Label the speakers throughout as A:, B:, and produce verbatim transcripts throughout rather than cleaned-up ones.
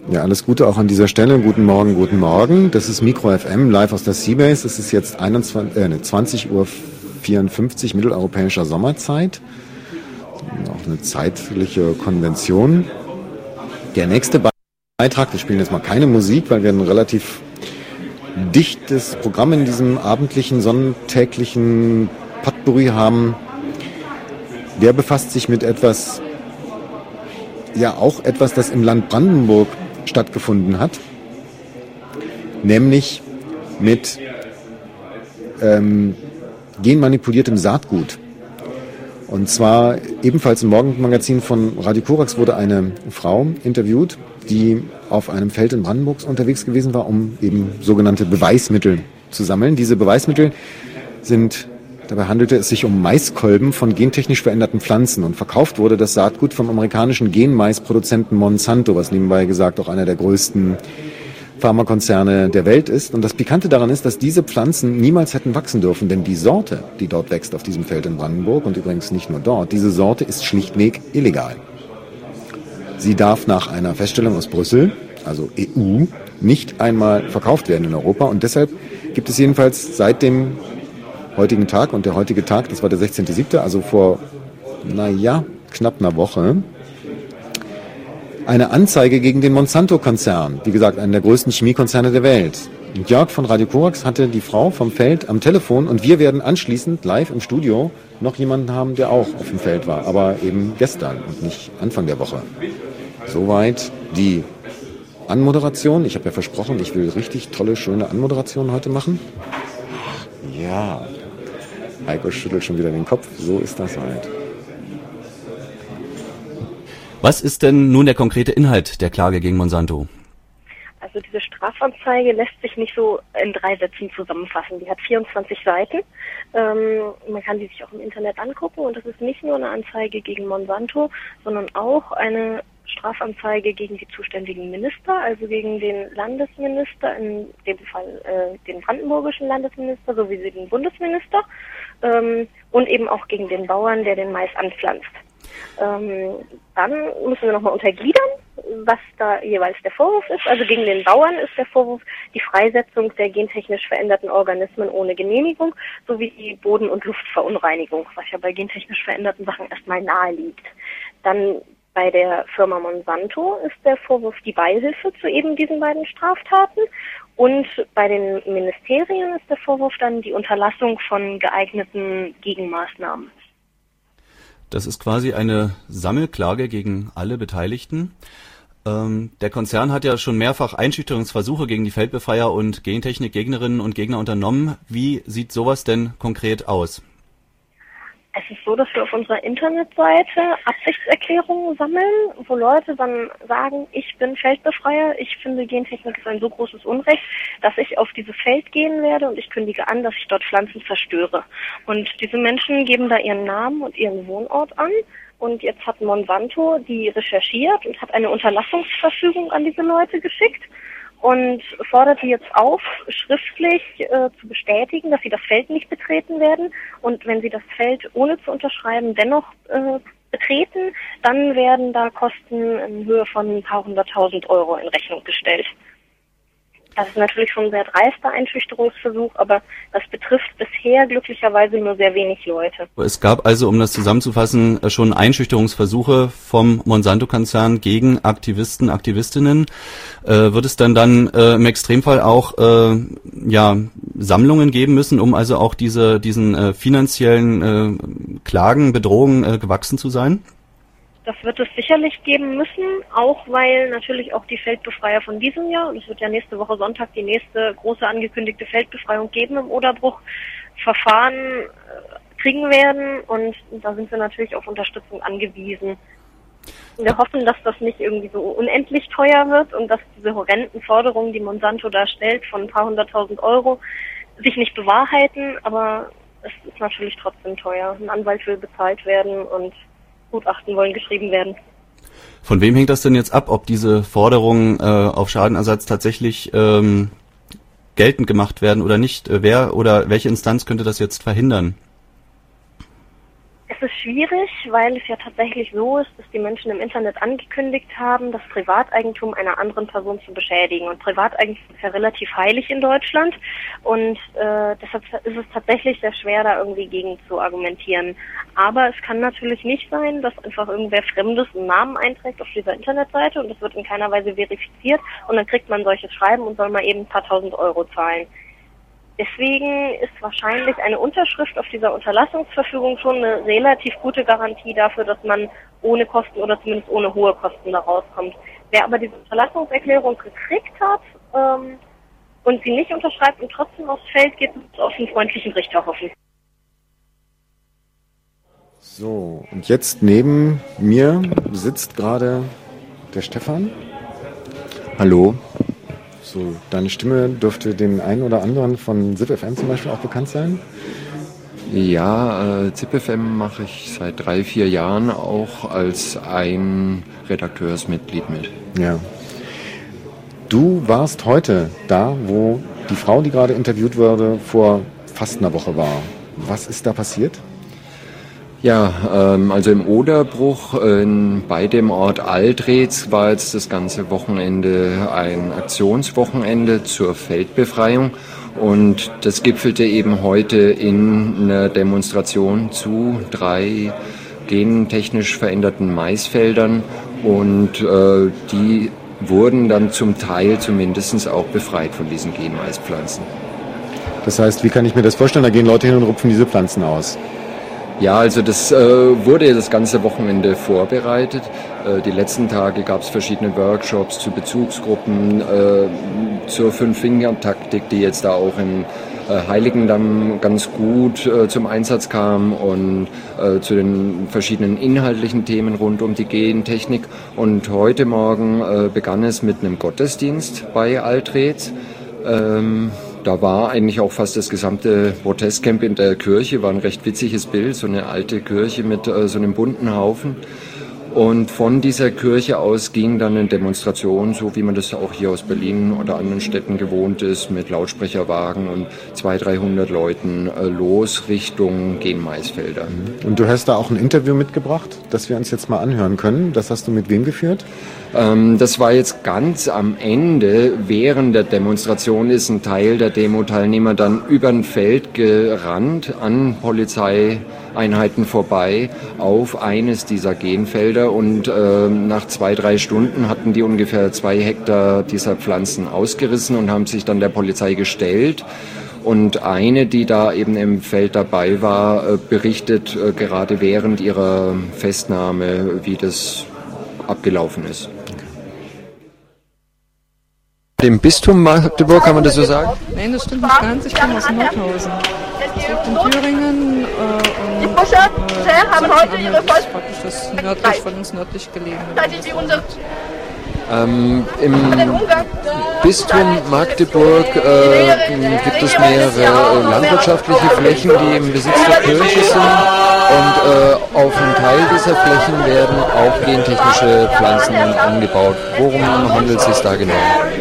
A: Ja, alles Gute auch an dieser Stelle. Guten Morgen, guten Morgen. Das ist Mikro F M, live aus der Seabase. Es ist jetzt einundzwanzig, äh, zwanzig Uhr vierundfünfzig mitteleuropäischer Sommerzeit. Auch eine zeitliche Konvention. Der nächste Beitrag, wir spielen jetzt mal keine Musik, weil wir ein relativ dichtes Programm in diesem abendlichen, sonntäglichen Potpourri haben. Der befasst sich mit etwas, ja auch etwas, das im Land Brandenburg stattgefunden hat, nämlich mit ähm, genmanipuliertem Saatgut. Und zwar ebenfalls im Morgenmagazin von Radio Korax wurde eine Frau interviewt, die auf einem Feld in Brandenburg unterwegs gewesen war, um eben sogenannte Beweismittel zu sammeln. Diese Beweismittel sind, dabei handelte es sich um Maiskolben von gentechnisch veränderten Pflanzen und verkauft wurde das Saatgut vom amerikanischen Genmaisproduzenten Monsanto, was nebenbei gesagt auch einer der größten Pharmakonzerne der Welt ist. Und das Pikante daran ist, dass diese Pflanzen niemals hätten wachsen dürfen, denn die Sorte, die dort wächst auf diesem Feld in Brandenburg und übrigens nicht nur dort, diese Sorte ist schlichtweg illegal. Sie darf nach einer Feststellung aus Brüssel, also E U, nicht einmal verkauft werden in Europa und deshalb gibt es jedenfalls seit dem heutigen Tag, und der heutige Tag, das war der sechzehnter siebte, also vor, naja, knapp einer Woche, eine Anzeige gegen den Monsanto-Konzern, wie gesagt, einen der größten Chemiekonzerne der Welt. Und Jörg von Radio Korax hatte die Frau vom Feld am Telefon und wir werden anschließend live im Studio noch jemanden haben, der auch auf dem Feld war, aber eben gestern und nicht Anfang der Woche. Soweit die Anmoderation. Ich habe ja versprochen, ich will richtig tolle, schöne Anmoderationen heute machen. Ja, Heiko schüttelt schon wieder den Kopf, so ist das halt.
B: Was ist denn nun der konkrete Inhalt der Klage gegen Monsanto?
C: Also diese Strafanzeige lässt sich nicht so in drei Sätzen zusammenfassen. Die hat vierundzwanzig Seiten. Ähm, man kann die sich auch im Internet angucken und das ist nicht nur eine Anzeige gegen Monsanto, sondern auch eine Strafanzeige gegen die zuständigen Minister, also gegen den Landesminister, in dem Fall äh, den brandenburgischen Landesminister sowie den Bundesminister ähm, und eben auch gegen den Bauern, der den Mais anpflanzt. Ähm, dann müssen wir nochmal untergliedern, was da jeweils der Vorwurf ist. Also gegen den Bauern ist der Vorwurf die Freisetzung der gentechnisch veränderten Organismen ohne Genehmigung sowie die Boden- und Luftverunreinigung, was ja bei gentechnisch veränderten Sachen erstmal nahe liegt. Dann bei der Firma Monsanto ist der Vorwurf die Beihilfe zu eben diesen beiden Straftaten. Und bei den Ministerien ist der Vorwurf dann die Unterlassung von geeigneten Gegenmaßnahmen.
B: Das ist quasi eine Sammelklage gegen alle Beteiligten. Ähm, der Konzern hat ja schon mehrfach Einschüchterungsversuche gegen die Feldbefreier und Gentechnikgegnerinnen und Gegner unternommen. Wie sieht sowas denn konkret aus?
C: Es ist so, dass wir auf unserer Internetseite Absichtserklärungen sammeln, wo Leute dann sagen, ich bin Feldbefreier, ich finde Gentechnik ist ein so großes Unrecht, dass ich auf dieses Feld gehen werde und ich kündige an, dass ich dort Pflanzen zerstöre. Und diese Menschen geben da ihren Namen und ihren Wohnort an. Und jetzt hat Monsanto die recherchiert und hat eine Unterlassungsverfügung an diese Leute geschickt und fordert die jetzt auf, schriftlich äh, zu bestätigen, dass sie das Feld nicht betreten werden. Und wenn sie das Feld ohne zu unterschreiben dennoch äh, betreten, dann werden da Kosten in Höhe von ein paar hunderttausend Euro in Rechnung gestellt. Das ist natürlich schon ein sehr dreister Einschüchterungsversuch, aber das betrifft bisher glücklicherweise nur sehr wenig Leute.
B: Es gab also, um das zusammenzufassen, schon Einschüchterungsversuche vom Monsanto-Konzern gegen Aktivisten, Aktivistinnen. Äh, wird es dann dann äh, im Extremfall auch äh, ja Sammlungen geben müssen, um also auch diese diesen äh, finanziellen äh, Klagen, Bedrohungen äh, gewachsen zu sein?
C: Das wird es sicherlich geben müssen, auch weil natürlich auch die Feldbefreier von diesem Jahr, und es wird ja nächste Woche Sonntag die nächste große angekündigte Feldbefreiung geben im Oderbruch, Verfahren äh, kriegen werden und da sind wir natürlich auf Unterstützung angewiesen. Wir hoffen, dass das nicht irgendwie so unendlich teuer wird und dass diese horrenden Forderungen, die Monsanto da stellt, von ein paar hunderttausend Euro, sich nicht bewahrheiten, aber es ist natürlich trotzdem teuer. Ein Anwalt will bezahlt werden und Gutachten wollen geschrieben werden.
B: Von wem hängt das denn jetzt ab, ob diese Forderungen äh, auf Schadenersatz tatsächlich ähm, geltend gemacht werden oder nicht? Wer oder welche Instanz könnte das jetzt verhindern?
C: Es Es ist schwierig, weil es ja tatsächlich so ist, dass die Menschen im Internet angekündigt haben, das Privateigentum einer anderen Person zu beschädigen. Und Privateigentum ist ja relativ heilig in Deutschland. Und äh, deshalb ist es tatsächlich sehr schwer, da irgendwie gegen zu argumentieren. Aber es kann natürlich nicht sein, dass einfach irgendwer Fremdes einen Namen einträgt auf dieser Internetseite und das wird in keiner Weise verifiziert. Und dann kriegt man solches Schreiben und soll mal eben ein paar tausend Euro zahlen. Deswegen ist wahrscheinlich eine Unterschrift auf dieser Unterlassungsverfügung schon eine relativ gute Garantie dafür, dass man ohne Kosten oder zumindest ohne hohe Kosten da rauskommt. Wer aber diese Unterlassungserklärung gekriegt hat ähm, und sie nicht unterschreibt und trotzdem aufs Feld geht, muss auf einen freundlichen Richter hoffen.
A: So, und jetzt neben mir sitzt gerade der Stefan. Hallo. So, deine Stimme dürfte den einen oder anderen von ZipF M zum Beispiel auch bekannt sein?
D: Ja, äh, ZipF M mache ich seit drei, vier Jahren auch als ein Redakteursmitglied mit.
A: Ja. Du warst heute da, wo die Frau, die gerade interviewt wurde, vor fast einer Woche war. Was ist da passiert?
D: Ja, ähm, also im Oderbruch äh, bei dem Ort Altretz war jetzt das ganze Wochenende ein Aktionswochenende zur Feldbefreiung und das gipfelte eben heute in einer Demonstration zu drei gentechnisch veränderten Maisfeldern und äh, die wurden dann zum Teil zumindest auch befreit von diesen Genmaispflanzen.
A: Das heißt, wie kann ich mir das vorstellen? Da gehen Leute hin und rupfen diese Pflanzen aus.
D: Ja, also das äh, wurde das ganze Wochenende vorbereitet. Äh, die letzten Tage gab es verschiedene Workshops zu Bezugsgruppen, äh, zur Fünf-Finger-Taktik, die jetzt da auch in äh, Heiligendamm ganz gut äh, zum Einsatz kam und äh, zu den verschiedenen inhaltlichen Themen rund um die Gentechnik. Und heute Morgen äh, begann es mit einem Gottesdienst bei Altretz. Ähm, Da war eigentlich auch fast das gesamte Protestcamp in der Kirche, war ein recht witziges Bild, so eine alte Kirche mit äh, so einem bunten Haufen. Und von dieser Kirche aus ging dann eine Demonstration, so wie man das auch hier aus Berlin oder anderen Städten gewohnt ist, mit Lautsprecherwagen und zweihundert, dreihundert Leuten äh, los Richtung Genmaisfelder.
A: Und du hast da auch ein Interview mitgebracht, das wir uns jetzt mal anhören können. Das hast du mit wem geführt?
D: Ähm, das war jetzt ganz am Ende. Während der Demonstration ist ein Teil der Demo-Teilnehmer dann über ein Feld gerannt, an Polizeieinheiten vorbei, auf eines dieser Genfelder. Und äh, nach zwei, drei Stunden hatten die ungefähr zwei Hektar dieser Pflanzen ausgerissen und haben sich dann der Polizei gestellt. Und eine, die da eben im Feld dabei war, äh, berichtet äh, gerade während ihrer Festnahme, wie das abgelaufen ist. Dem Bistum Magdeburg, kann man das so sagen?
E: Nein, das stimmt nicht ganz. Ich komme aus Nordhausen. Ich lebe in Thüringen äh, und äh, haben heute ihre das ist praktisch das nördlich von uns nördlich gelegene.
D: Ähm, Im Bistum Magdeburg äh, gibt es mehrere landwirtschaftliche Flächen, die im Besitz der Kirche sind. Und äh, auf einem Teil dieser Flächen werden auch gentechnische Pflanzen angebaut. Worum handelt es sich da genau?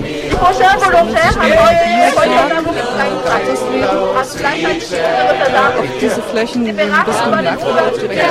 E: Diese Flächen sind ein bisschen Magdeburg direkt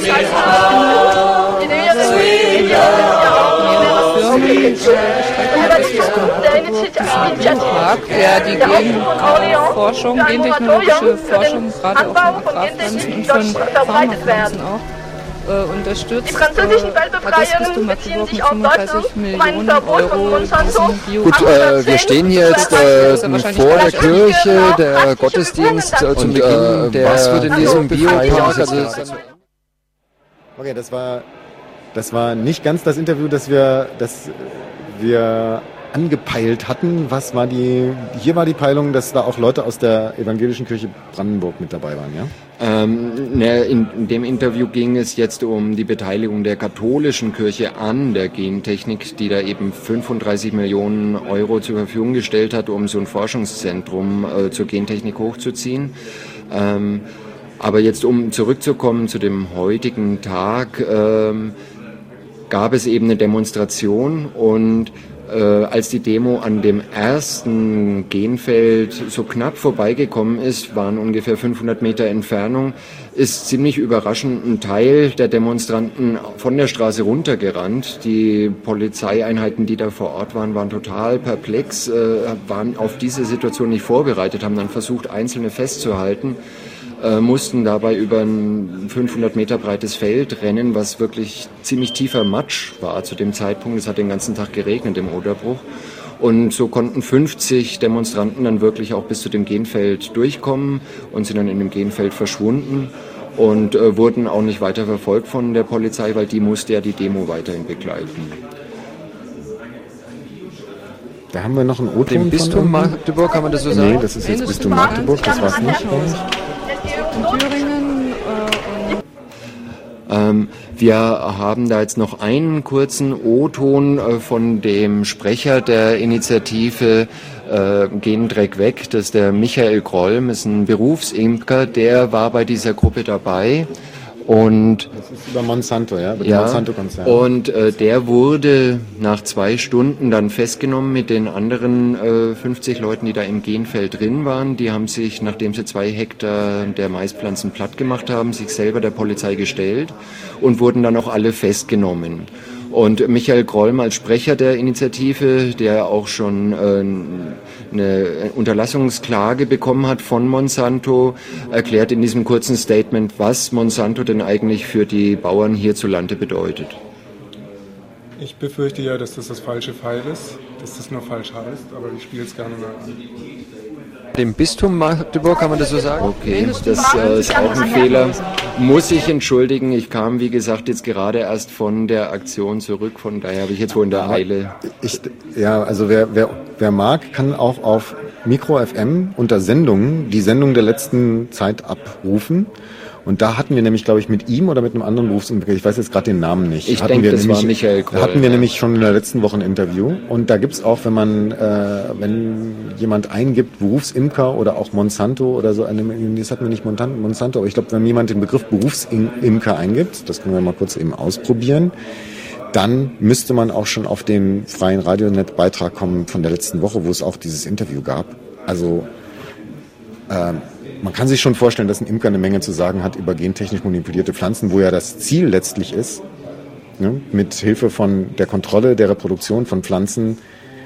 E: Park, der die Genforschung, gentechnologische Forschung gerade auch von Agrarpflanzen und von Pharmapflanzen auch äh, unterstützt. Die französischen Waldbefreiungen beziehen sich auf Deutschland um ein Verbot von Monsanto.
D: Gut, äh, wir stehen hier jetzt äh, vor der Kirche, der Gottesdienst äh, zum Beginn. Der, was wird in diesem Biopark? Also
A: okay, das war, das war nicht ganz das Interview, das wir, das wir angepeilt hatten. Was war die, hier war die Peilung, dass da auch Leute aus der Evangelischen Kirche Brandenburg mit dabei waren, ja?
D: Ähm, ne, in, in dem Interview ging es jetzt um die Beteiligung der katholischen Kirche an der Gentechnik, die da eben fünfunddreißig Millionen Euro zur Verfügung gestellt hat, um so ein Forschungszentrum äh, zur Gentechnik hochzuziehen. Ähm, aber jetzt, um zurückzukommen zu dem heutigen Tag, ähm, gab es eben eine Demonstration und Äh, als die Demo an dem ersten Genfeld so knapp vorbeigekommen ist, waren ungefähr fünfhundert Meter Entfernung, ist ziemlich überraschend ein Teil der Demonstranten von der Straße runtergerannt. Die Polizeieinheiten, die da vor Ort waren, waren total perplex, äh, waren auf diese Situation nicht vorbereitet, haben dann versucht, Einzelne festzuhalten, äh, mussten dabei über ein fünfhundert Meter breites Feld rennen, was wirklich ziemlich tiefer Matsch war zu dem Zeitpunkt. Es hat den ganzen Tag geregnet im Oderbruch. Und so konnten fünfzig Demonstranten dann wirklich auch bis zu dem Genfeld durchkommen und sind dann in dem Genfeld verschwunden und äh, wurden auch nicht weiter verfolgt von der Polizei, weil die musste ja die Demo weiterhin begleiten.
A: Da haben wir noch ein O-Ton
D: Dem Bistum Magdeburg, kann man das so sagen?
A: Nee, das ist jetzt Bistum Magdeburg, das war's nicht.
E: In Thüringen äh,
D: Ähm, wir haben da jetzt noch einen kurzen O-Ton äh, von dem Sprecher der Initiative äh, Gendreck weg. Das ist der Michael Grollm, ist ein Berufsimker, der war bei dieser Gruppe dabei. Und
A: das ist über Monsanto, ja, über
D: ja,
A: den Monsanto-Konzern.
D: Und äh, der wurde nach zwei Stunden dann festgenommen mit den anderen äh, fünfzig Leuten, die da im Genfeld drin waren. Die haben sich, nachdem sie zwei Hektar der Maispflanzen platt gemacht haben, sich selber der Polizei gestellt und wurden dann auch alle festgenommen. Und Michael Grollm als Sprecher der Initiative, der auch schon äh, eine Unterlassungsklage bekommen hat von Monsanto, erklärt in diesem kurzen Statement, was Monsanto denn eigentlich für die Bauern hierzulande bedeutet.
F: Ich befürchte ja, dass das das falsche Pfeil ist, dass das nur falsch heißt, aber ich spiele es gerne mal an.
D: Dem Bistum Magdeburg, kann man das so sagen? Okay, das äh, ist auch ein Fehler. Muss ich entschuldigen, ich kam, wie gesagt, jetzt gerade erst von der Aktion zurück, von daher habe ich jetzt wohl in der Eile.
A: Ich, ja, also wer, wer, wer mag, kann auch auf Mikro F M unter Sendungen die Sendung der letzten Zeit abrufen. Und da hatten wir nämlich, glaube ich, mit ihm oder mit einem anderen Berufsimker, ich weiß jetzt gerade den Namen nicht.
D: Ich
A: hatten
D: denke,
A: wir
D: das
A: nämlich,
D: war Michael Groll.
A: Da hatten wir
D: ja.
A: nämlich schon in der letzten Woche ein Interview. Und da gibt's auch, wenn man, äh, wenn jemand eingibt, Berufsimker oder auch Monsanto oder so, eine, das hatten wir nicht Monsanto, aber ich glaube, wenn jemand den Begriff Berufsimker eingibt, das können wir mal kurz eben ausprobieren, dann müsste man auch schon auf den freien Radionet-Beitrag kommen von der letzten Woche, wo es auch dieses Interview gab. Also, ähm, man kann sich schon vorstellen, dass ein Imker eine Menge zu sagen hat über gentechnisch manipulierte Pflanzen, wo ja das Ziel letztlich ist, ne, mit Hilfe von der Kontrolle der Reproduktion von Pflanzen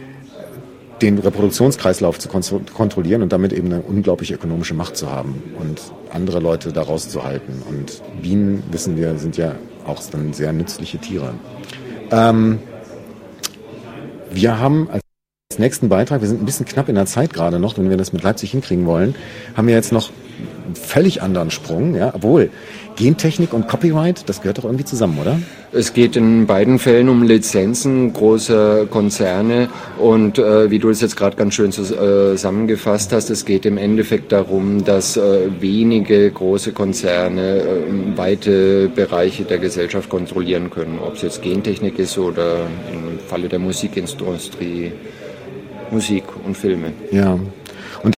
A: den Reproduktionskreislauf zu kontrollieren und damit eben eine unglaubliche ökonomische Macht zu haben und andere Leute da rauszuhalten. Und Bienen, wissen wir, sind ja auch dann sehr nützliche Tiere. Ähm, wir haben als nächsten Beitrag, wir sind ein bisschen knapp in der Zeit gerade noch, wenn wir das mit Leipzig hinkriegen wollen, haben wir jetzt noch einen völlig anderen Sprung, ja, obwohl Gentechnik und Copyright, das gehört doch irgendwie zusammen, oder?
D: Es geht in beiden Fällen um Lizenzen großer Konzerne und äh, wie du es jetzt gerade ganz schön zusammengefasst hast, es geht im Endeffekt darum, dass äh, wenige große Konzerne äh, weite Bereiche der Gesellschaft kontrollieren können, ob es jetzt Gentechnik ist oder im Falle der Musikindustrie Musik und Filme.
A: Ja.